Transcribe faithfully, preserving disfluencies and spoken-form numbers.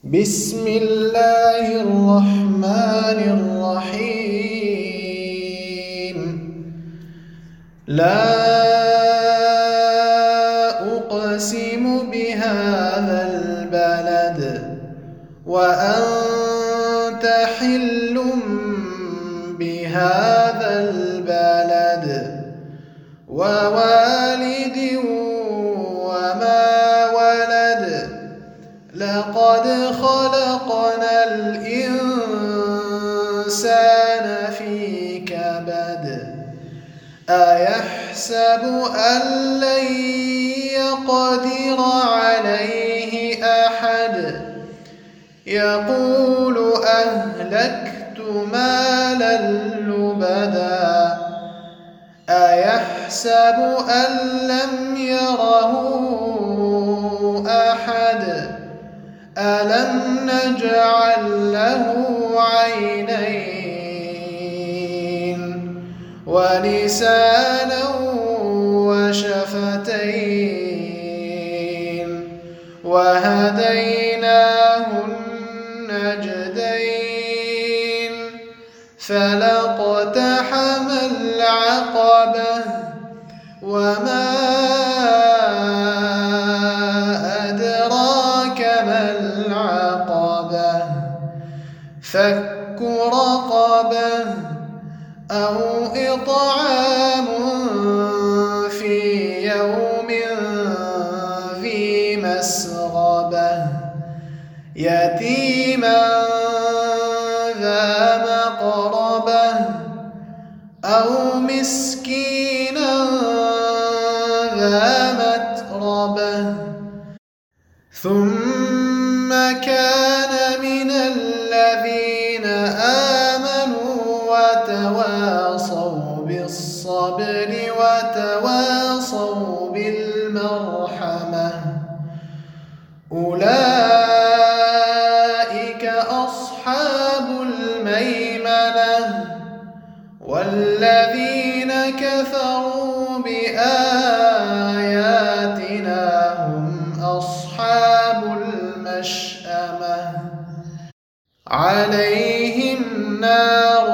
بسم الله الرحمن الرحيم. لا أقسم بهذا البلد وأنت حل بهذا البلد ووالد وما ولد. لقد خلقنا الإنسان في كبد. أيحسب أن لن يقدر عليه أحد. يقول أهلكت مالا لبدا. أيحسب أن لم يره أحد. ألم نجعل له عينين ولسانا وشفتين وهديناه النجدين. فلاقتحم العقبة وما العقبة. فك رقبة أو إطعام في يوم ذي مسغبة يتيما ذا مقربة أو مسكينا ذا متربة. ثم كان من الذين آمنوا وتواصوا بالصبر وتواصوا بالمرحمة. أولئك أصحاب الميمنة. والذين كفروا بآياتنا هم أصحاب المشأمة. عليهم نار